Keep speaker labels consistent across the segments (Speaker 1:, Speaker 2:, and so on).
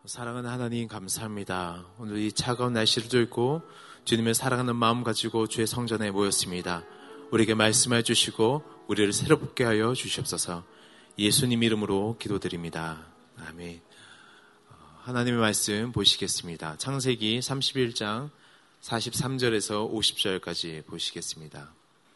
Speaker 1: 사랑하는 하나님 감사합니다. 오늘 이 차가운 날씨를 뚫고 주님을 사랑하는 마음 가지고 주의 성전에 모였습니다. 우리에게 말씀해 주시고 우리를 새롭게 하여 주시옵소서. 예수님 이름으로 기도드립니다. 아멘. 하나님의 말씀 보시겠습니다. 창세기 31장 43절에서 50절까지 보시겠습니다.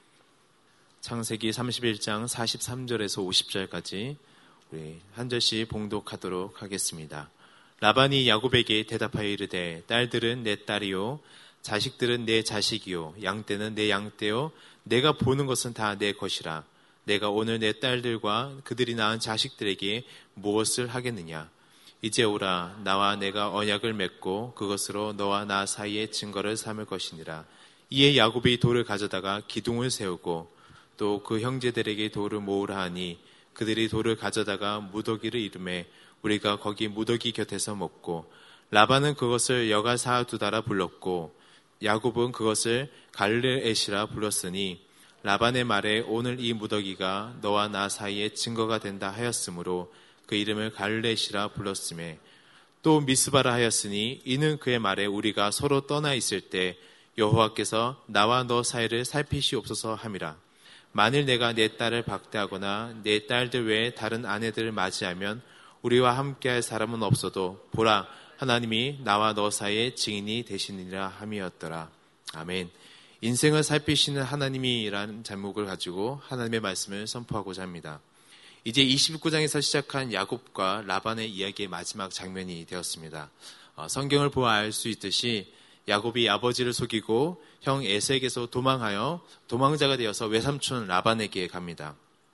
Speaker 1: 창세기 31장 43절에서 50절까지 우리 한 절씩 봉독하도록 하겠습니다. 라반이 야곱에게 대답하여 이르되 딸들은 내 딸이요 자식들은 내 자식이요 양떼는 내 양떼요 내가 보는 것은 다 내 것이라. 내가 오늘 내 딸들과 그들이 낳은 자식들에게 무엇을 하겠느냐. 이제 오라. 나와 내가 언약을 맺고 그것으로 너와 나 사이에 증거를 삼을 것이니라. 이에 야곱이 돌을 가져다가 기둥을 세우고 또 그 형제들에게 돌을 모으라 하니 그들이 돌을 가져다가 무더기를 이르매 우리가 거기 무더기 곁에서 먹고 라반은 그것을 여가사두다라 불렀고 야곱은 그것을 갈르에시라 불렀으니 라반의 말에 오늘 이 무더기가 너와 나 사이에 증거가 된다 하였으므로 그 이름을 갈르에시라 불렀으며 또 미스바라 하였으니 이는 그의 말에 우리가 서로 떠나 있을 때 여호와께서 나와 너 사이를 살피시옵소서 함이라. 만일 내가 내 딸을 박대하거나 내 딸들 외에 다른 아내들을 맞이하면 우리와 함께할 사람은 없어도 보라 하나님이 나와 너 사이에 증인이 되시니라 함이었더라. 아멘. 인생을 살피시는 하나님이라는 제목을 가지고 하나님의 말씀을 선포하고자 합니다. 이제 29장에서 시작한 야곱과 라반의 이야기의 마지막 장면이 되었습니다. 성경을 보아 알 수 있듯이 야곱이 아버지를 속이고 형 에색에서 도망하여 도망자가 되어서 외삼촌 라반에게 갑니다.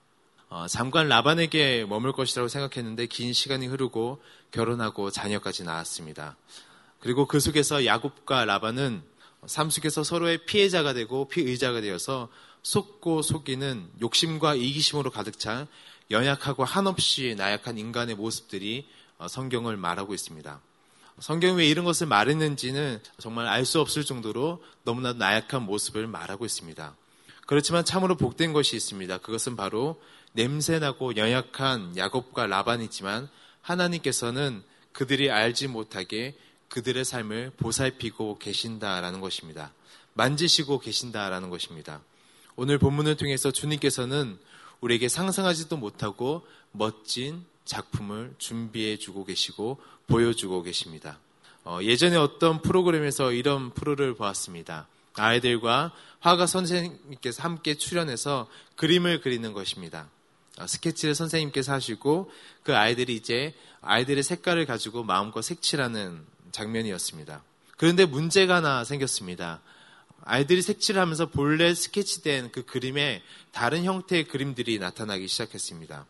Speaker 1: 잠깐 라반에게 머물 것이라고 생각했는데 긴 시간이 흐르고 결혼하고 자녀까지 낳았습니다. 그리고 그 속에서 야곱과 라반은 삶 속에서 서로의 피해자가 되고 피의자가 되어서 속고 속이는 욕심과 이기심으로 가득 찬 연약하고 한없이 나약한 인간의 모습들이 성경을 말하고 있습니다. 성경이 왜 이런 것을 말했는지는 정말 알 수 없을 정도로 너무나도 나약한 모습을 말하고 있습니다. 그렇지만 참으로 복된 것이 있습니다. 그것은 바로 냄새나고 연약한 야곱과 라반이지만 하나님께서는 그들이 알지 못하게 그들의 삶을 보살피고 계신다라는 것입니다. 만지시고 계신다라는 것입니다. 오늘 본문을 통해서 주님께서는 우리에게 상상하지도 못하고 멋진 작품을 준비해 주고 계시고 보여주고 계십니다. 예전에 어떤 프로그램에서 이런 프로를 보았습니다. 아이들과 화가 선생님께서 함께 출연해서 그림을 그리는 것입니다. 스케치를 선생님께서 하시고 그 아이들이 이제 아이들의 색깔을 가지고 마음껏 색칠하는 장면이었습니다. 그런데 문제가 하나 생겼습니다. 아이들이 색칠을 하면서 본래 스케치된 그 그림에 다른 형태의 그림들이 나타나기 시작했습니다.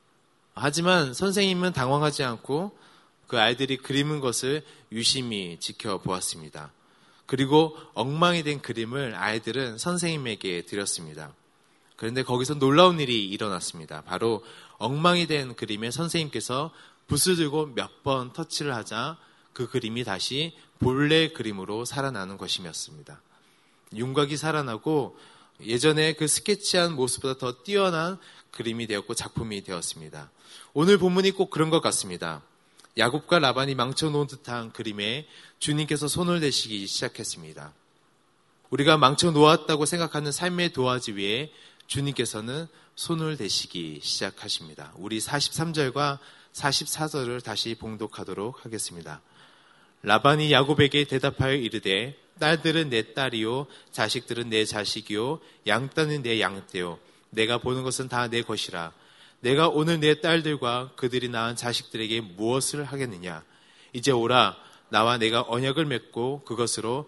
Speaker 1: 하지만 선생님은 당황하지 않고 그 아이들이 그리는 것을 유심히 지켜보았습니다. 그리고 엉망이 된 그림을 아이들은 선생님에게 드렸습니다. 그런데 거기서 놀라운 일이 일어났습니다. 바로 엉망이 된 그림에 선생님께서 붓을 들고 몇 번 터치를 하자 그 그림이 다시 본래 그림으로 살아나는 것이었습니다. 윤곽이 살아나고 예전에 그 스케치한 모습보다 더 뛰어난 그림이 되었고 작품이 되었습니다. 오늘 본문이 꼭 그런 것 같습니다. 야곱과 라반이 망쳐놓은 듯한 그림에 주님께서 손을 대시기 시작했습니다. 우리가 망쳐놓았다고 생각하는 삶의 도화지 위에 주님께서는 손을 대시기 시작하십니다. 우리 43절과 44절을 다시 봉독하도록 하겠습니다. 라반이 야곱에게 대답하여 이르되 딸들은 내 딸이요 자식들은 내 자식이요 양떼는 내 양떼요 내가 보는 것은 다 내 것이라. 내가 오늘 내 딸들과 그들이 낳은 자식들에게 무엇을 하겠느냐. 이제 오라. 나와 내가 언약을 맺고 그것으로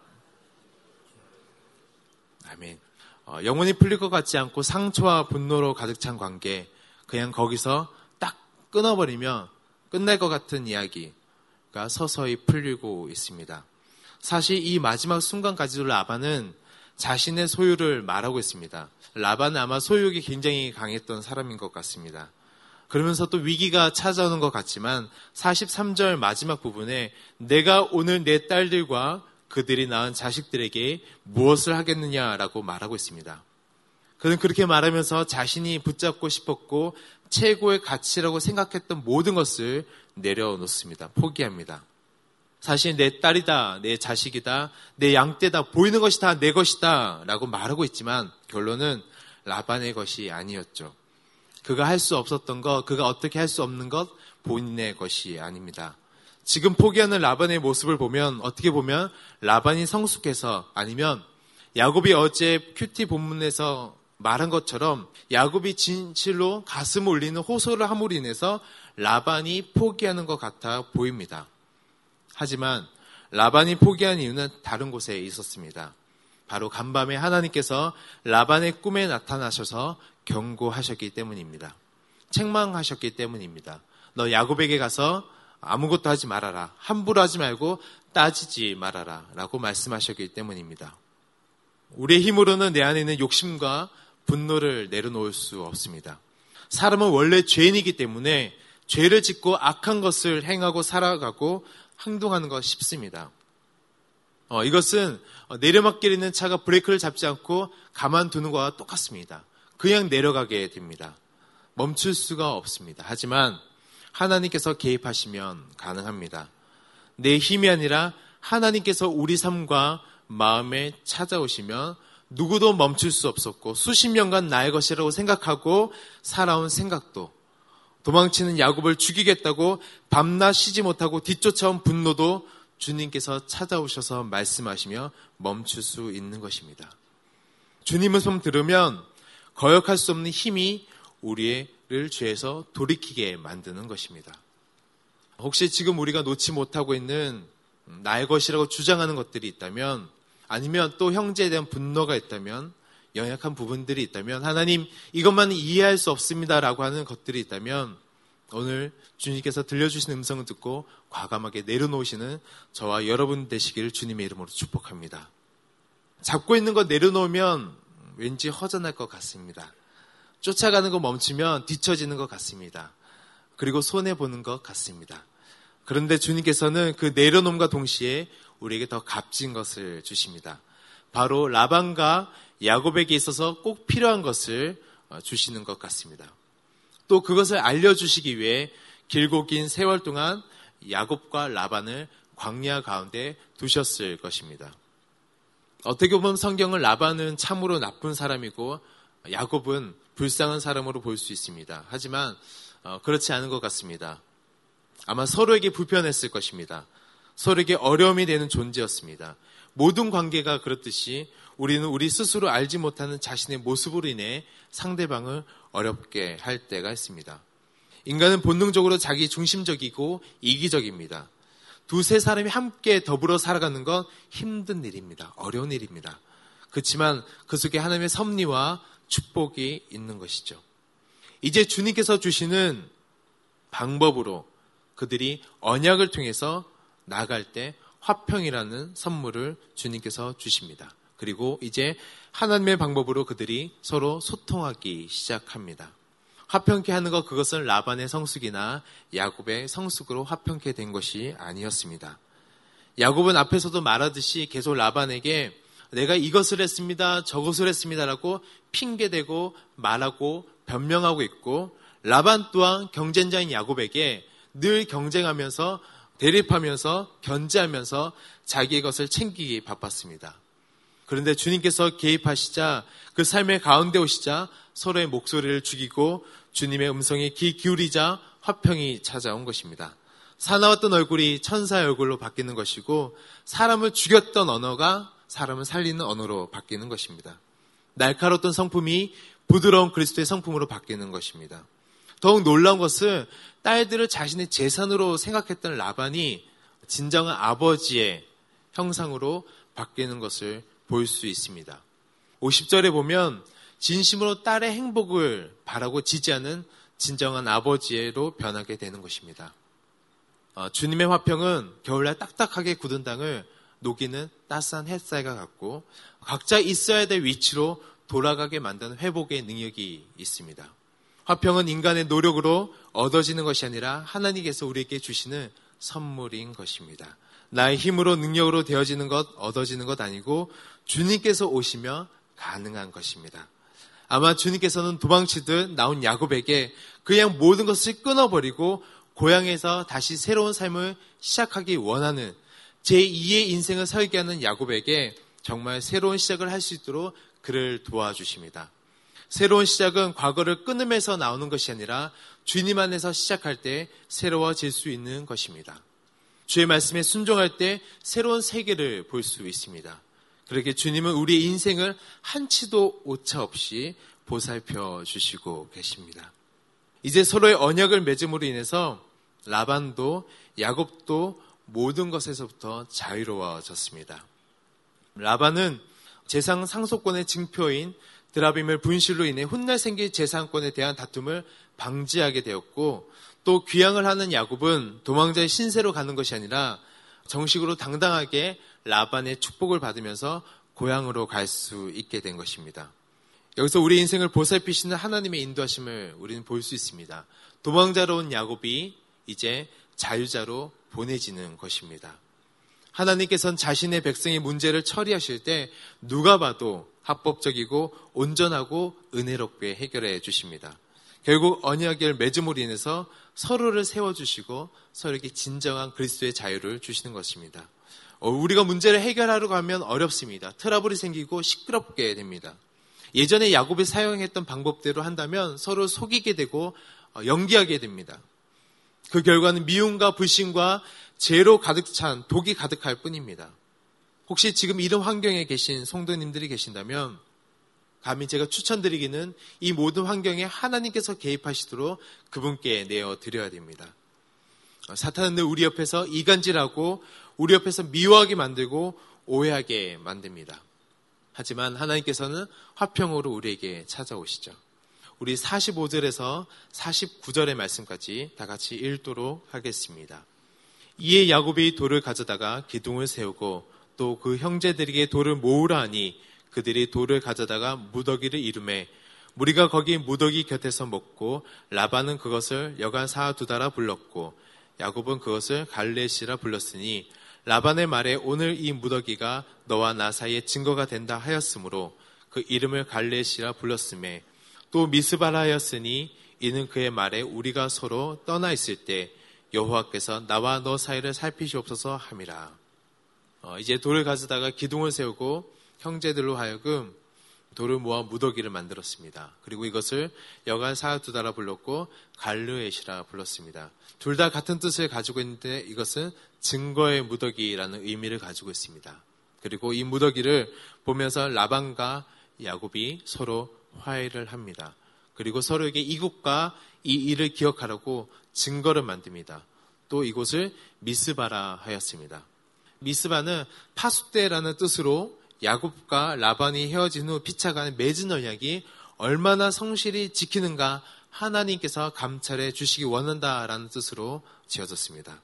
Speaker 1: 아멘. 영혼이 풀릴 것 같지 않고 상처와 분노로 가득 찬 관계, 그냥 거기서 딱 끊어버리면 끝날 것 같은 이야기가 서서히 풀리고 있습니다. 사실 이 마지막 순간까지도 라반은 자신의 소유를 말하고 있습니다. 라반은 아마 소유욕이 굉장히 강했던 사람인 것 같습니다. 그러면서 또 위기가 찾아오는 것 같지만 43절 마지막 부분에 내가 오늘 내 딸들과 그들이 낳은 자식들에게 무엇을 하겠느냐라고 말하고 있습니다. 그는 그렇게 말하면서 자신이 붙잡고 싶었고 최고의 가치라고 생각했던 모든 것을 내려놓습니다. 포기합니다. 사실 내 딸이다, 내 자식이다, 내 양떼다, 보이는 것이 다 내 것이다 라고 말하고 있지만 결론은 라반의 것이 아니었죠. 그가 할 수 없었던 것, 그가 어떻게 할 수 없는 것, 본인의 것이 아닙니다. 지금 포기하는 라반의 모습을 보면 어떻게 보면 라반이 성숙해서 아니면 야곱이 어제 큐티 본문에서 말한 것처럼 야곱이 진실로 가슴을 울리는 호소를 함으로 인해서 라반이 포기하는 것 같아 보입니다. 하지만 라반이 포기한 이유는 다른 곳에 있었습니다. 바로 간밤에 하나님께서 라반의 꿈에 나타나셔서 경고하셨기 때문입니다. 책망하셨기 때문입니다. 너 야곱에게 가서 아무것도 하지 말아라. 함부로 하지 말고 따지지 말아라 라고 말씀하셨기 때문입니다. 우리의 힘으로는 내 안에 있는 욕심과 분노를 내려놓을 수 없습니다. 사람은 원래 죄인이기 때문에 죄를 짓고 악한 것을 행하고 살아가고 행동하는 것 쉽습니다. 이것은 내려막길에 있는 차가 브레이크를 잡지 않고 가만두는 것과 똑같습니다. 그냥 내려가게 됩니다. 멈출 수가 없습니다. 하지만 하나님께서 개입하시면 가능합니다. 내 힘이 아니라 하나님께서 우리 삶과 마음에 찾아오시면 누구도 멈출 수 없었고 수십 년간 나의 것이라고 생각하고 살아온 생각도 도망치는 야곱을 죽이겠다고 밤낮 쉬지 못하고 뒤쫓아온 분노도 주님께서 찾아오셔서 말씀하시며 멈출 수 있는 것입니다. 주님의 손 들으면 거역할 수 없는 힘이 우리를 죄에서 돌이키게 만드는 것입니다. 혹시 지금 우리가 놓지 못하고 있는 나의 것이라고 주장하는 것들이 있다면 아니면 또 형제에 대한 분노가 있다면 연약한 부분들이 있다면 하나님 이것만 이해할 수 없습니다라고 하는 것들이 있다면 오늘 주님께서 들려주신 음성을 듣고 과감하게 내려놓으시는 저와 여러분 되시기를 주님의 이름으로 축복합니다. 잡고 있는 거 내려놓으면 왠지 허전할 것 같습니다. 쫓아가는 거 멈추면 뒤처지는 것 같습니다. 그리고 손해보는 것 같습니다. 그런데 주님께서는 그 내려놓음과 동시에 우리에게 더 값진 것을 주십니다. 바로 라반과 야곱에게 있어서 꼭 필요한 것을 주시는 것 같습니다. 또 그것을 알려주시기 위해 길고 긴 세월 동안 야곱과 라반을 광야 가운데 두셨을 것입니다. 어떻게 보면 성경은 라반은 참으로 나쁜 사람이고 야곱은 불쌍한 사람으로 볼 수 있습니다. 하지만 그렇지 않은 것 같습니다. 아마 서로에게 불편했을 것입니다. 서로에게 어려움이 되는 존재였습니다. 모든 관계가 그렇듯이 우리는 우리 스스로 알지 못하는 자신의 모습으로 인해 상대방을 어렵게 할 때가 있습니다. 인간은 본능적으로 자기 중심적이고 이기적입니다. 두세 사람이 함께 더불어 살아가는 건 힘든 일입니다. 어려운 일입니다. 그렇지만 그 속에 하나님의 섭리와 축복이 있는 것이죠. 이제 주님께서 주시는 방법으로 그들이 언약을 통해서 나아갈 때 화평이라는 선물을 주님께서 주십니다. 그리고 이제 하나님의 방법으로 그들이 서로 소통하기 시작합니다. 화평케 하는 것 그것은 라반의 성숙이나 야곱의 성숙으로 화평케 된 것이 아니었습니다. 야곱은 앞에서도 말하듯이 계속 라반에게 내가 이것을 했습니다. 저것을 했습니다라고 핑계대고 말하고 변명하고 있고 라반 또한 경쟁자인 야곱에게 늘 경쟁하면서 대립하면서 견제하면서 자기의 것을 챙기기 바빴습니다. 그런데 주님께서 개입하시자 그 삶의 가운데 오시자 서로의 목소리를 죽이고 주님의 음성에 귀 기울이자 화평이 찾아온 것입니다. 사나웠던 얼굴이 천사의 얼굴로 바뀌는 것이고 사람을 죽였던 언어가 사람을 살리는 언어로 바뀌는 것입니다. 날카로웠던 성품이 부드러운 그리스도의 성품으로 바뀌는 것입니다. 더욱 놀라운 것은 딸들을 자신의 재산으로 생각했던 라반이 진정한 아버지의 형상으로 바뀌는 것을 볼 수 있습니다. 50절에 보면 진심으로 딸의 행복을 바라고 지지하는 진정한 아버지로 변하게 되는 것입니다. 주님의 화평은 겨울날 딱딱하게 굳은 땅을 녹이는 따스한 햇살과 같고 각자 있어야 될 위치로 돌아가게 만드는 회복의 능력이 있습니다. 화평은 인간의 노력으로 얻어지는 것이 아니라 하나님께서 우리에게 주시는 선물인 것입니다. 나의 힘으로 능력으로 되어지는 것, 얻어지는 것 아니고 주님께서 오시며 가능한 것입니다. 아마 주님께서는 도망치듯 나온 야곱에게 그냥 모든 것을 끊어버리고 고향에서 다시 새로운 삶을 시작하기 원하는 제2의 인생을 설계하는 야곱에게 정말 새로운 시작을 할 수 있도록 그를 도와주십니다. 새로운 시작은 과거를 끊으면서 나오는 것이 아니라 주님 안에서 시작할 때 새로워질 수 있는 것입니다. 주의 말씀에 순종할 때 새로운 세계를 볼 수 있습니다. 그렇게 주님은 우리의 인생을 한치도 오차 없이 보살펴 주시고 계십니다. 이제 서로의 언약을 맺음으로 인해서 라반도 야곱도 모든 것에서부터 자유로워졌습니다. 라반은 재산 상속권의 증표인 드라빔을 분실로 인해 훗날 생길 재산권에 대한 다툼을 방지하게 되었고, 또 귀향을 하는 야곱은 도망자의 신세로 가는 것이 아니라 정식으로 당당하게 라반의 축복을 받으면서 고향으로 갈 수 있게 된 것입니다. 여기서 우리 인생을 보살피시는 하나님의 인도하심을 우리는 볼 수 있습니다. 도망자로 온 야곱이 이제 자유자로 보내지는 것입니다. 하나님께서는 자신의 백성의 문제를 처리하실 때 누가 봐도 합법적이고 온전하고 은혜롭게 해결해 주십니다. 결국 언약을 맺음으로 인해서 서로를 세워주시고 서로에게 진정한 그리스도의 자유를 주시는 것입니다. 우리가 문제를 해결하려고 하면 어렵습니다. 트러블이 생기고 시끄럽게 됩니다. 예전에 야곱이 사용했던 방법대로 한다면 서로 속이게 되고 연기하게 됩니다. 그 결과는 미움과 불신과 죄로 가득 찬 독이 가득할 뿐입니다. 혹시 지금 이런 환경에 계신 성도님들이 계신다면 감히 제가 추천드리기는 이 모든 환경에 하나님께서 개입하시도록 그분께 내어드려야 됩니다. 사탄은 늘 우리 옆에서 이간질하고 우리 옆에서 미워하게 만들고 오해하게 만듭니다. 하지만 하나님께서는 화평으로 우리에게 찾아오시죠. 우리 45절에서 49절의 말씀까지 다 같이 읽도록 하겠습니다. 이에 야곱이 돌을 가져다가 기둥을 세우고 또 그 형제들에게 돌을 모으라 하니 그들이 돌을 가져다가 무더기를 이루매 무리가 거기 무더기 곁에서 먹고 라반은 그것을 여간 사두다라 불렀고 야곱은 그것을 갈레시라 불렀으니 라반의 말에 오늘 이 무더기가 너와 나 사이의 증거가 된다 하였으므로 그 이름을 갈레시라 불렀으매 또 미스바라 하였으니 이는 그의 말에 우리가 서로 떠나 있을 때 여호와께서 나와 너 사이를 살피시옵소서 함이라. 이제 돌을 가져다가 기둥을 세우고 형제들로 하여금 돌을 모아 무더기를 만들었습니다. 그리고 이것을 여간 사두다라 불렀고 갈르에시라 불렀습니다. 둘 다 같은 뜻을 가지고 있는데 이것은 증거의 무더기라는 의미를 가지고 있습니다. 그리고 이 무더기를 보면서 라반과 야곱이 서로 화해를 합니다. 그리고 서로에게 이곳과 이 일을 기억하라고 증거를 만듭니다. 또 이곳을 미스바라 하였습니다. 미스바는 파숫대라는 뜻으로 야곱과 라반이 헤어진 후 피차간 맺은 언약이 얼마나 성실히 지키는가 하나님께서 감찰해 주시기 원한다라는 뜻으로 지어졌습니다.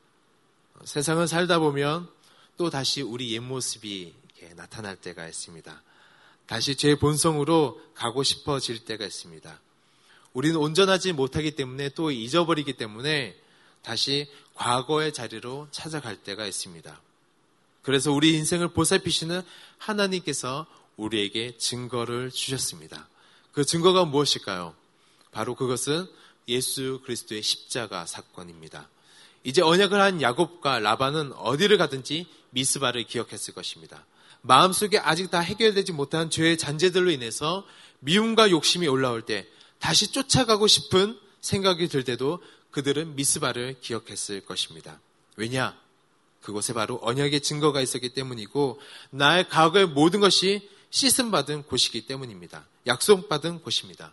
Speaker 1: 세상을 살다 보면 또 다시 우리 옛 모습이 나타날 때가 있습니다. 다시 제 본성으로 가고 싶어질 때가 있습니다. 우리는 온전하지 못하기 때문에 또 잊어버리기 때문에 다시 과거의 자리로 찾아갈 때가 있습니다. 그래서 우리 인생을 보살피시는 하나님께서 우리에게 증거를 주셨습니다. 그 증거가 무엇일까요? 바로 그것은 예수 그리스도의 십자가 사건입니다. 이제 언약을 한 야곱과 라반은 어디를 가든지 미스바를 기억했을 것입니다. 마음속에 아직 다 해결되지 못한 죄의 잔재들로 인해서 미움과 욕심이 올라올 때 다시 쫓아가고 싶은 생각이 들 때도 그들은 미스바를 기억했을 것입니다. 왜냐? 그곳에 바로 언약의 증거가 있었기 때문이고 나의 과거의 모든 것이 씻음받은 곳이기 때문입니다. 약속받은 곳입니다.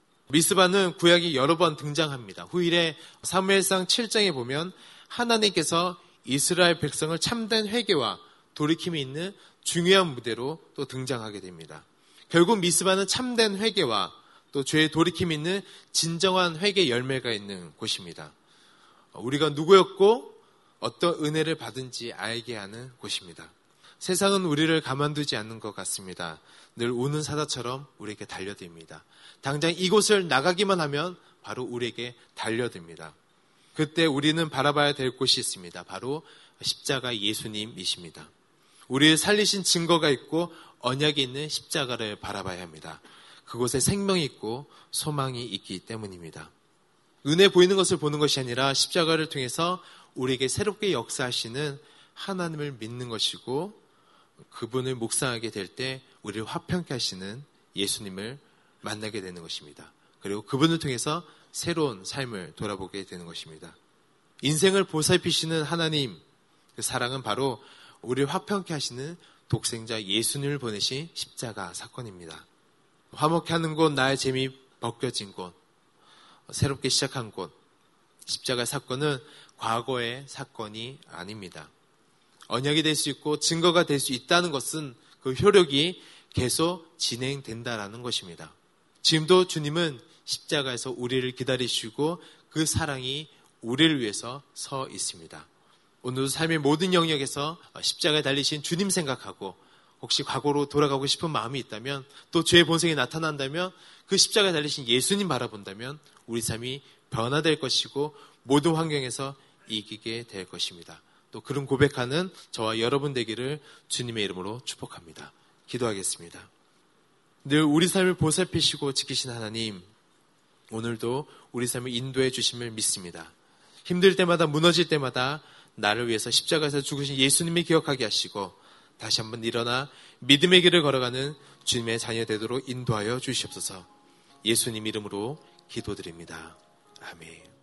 Speaker 1: 미스바는 구약이 여러 번 등장합니다. 후일에 사무엘상 7장에 보면 하나님께서 이스라엘 백성을 참된 회개와 돌이킴이 있는 중요한 무대로 또 등장하게 됩니다. 결국 미스바는 참된 회개와 또 죄의 돌이킴이 있는 진정한 회개 열매가 있는 곳입니다. 우리가 누구였고 어떤 은혜를 받은지 알게 하는 곳입니다. 세상은 우리를 가만두지 않는 것 같습니다. 늘 우는 사자처럼 우리에게 달려듭니다. 당장 이곳을 나가기만 하면 바로 우리에게 달려듭니다. 그때 우리는 바라봐야 될 곳이 있습니다. 바로 십자가 예수님이십니다. 우리를 살리신 증거가 있고 언약이 있는 십자가를 바라봐야 합니다. 그곳에 생명이 있고 소망이 있기 때문입니다. 눈에 보이는 것을 보는 것이 아니라 십자가를 통해서 우리에게 새롭게 역사하시는 하나님을 믿는 것이고, 그분을 묵상하게 될 때 우리를 화평케 하시는 예수님을 만나게 되는 것입니다. 그리고 그분을 통해서 새로운 삶을 돌아보게 되는 것입니다. 인생을 보살피시는 하나님, 그 사랑은 바로 우리를 화평케 하시는 독생자 예수님을 보내신 십자가 사건입니다. 화목해 하는 곳, 나의 재미 벗겨진 곳, 새롭게 시작한 곳, 십자가 사건은 과거의 사건이 아닙니다. 언약이 될 수 있고 증거가 될 수 있다는 것은 그 효력이 계속 진행된다라는 것입니다. 지금도 주님은 십자가에서 우리를 기다리시고 그 사랑이 우리를 위해서 서 있습니다. 오늘도 삶의 모든 영역에서 십자가에 달리신 주님 생각하고, 혹시 과거로 돌아가고 싶은 마음이 있다면, 또 죄의 본성이 나타난다면 그 십자가에 달리신 예수님 바라본다면 우리 삶이 변화될 것이고 모든 환경에서 이기게 될 것입니다. 또 그런 고백하는 저와 여러분 되기를 주님의 이름으로 축복합니다. 기도하겠습니다. 늘 우리 삶을 보살피시고 지키신 하나님, 오늘도 우리 삶을 인도해 주심을 믿습니다. 힘들 때마다, 무너질 때마다 나를 위해서 십자가에서 죽으신 예수님을 기억하게 하시고 다시 한번 일어나 믿음의 길을 걸어가는 주님의 자녀 되도록 인도하여 주시옵소서. 예수님 이름으로 기도드립니다. 아멘.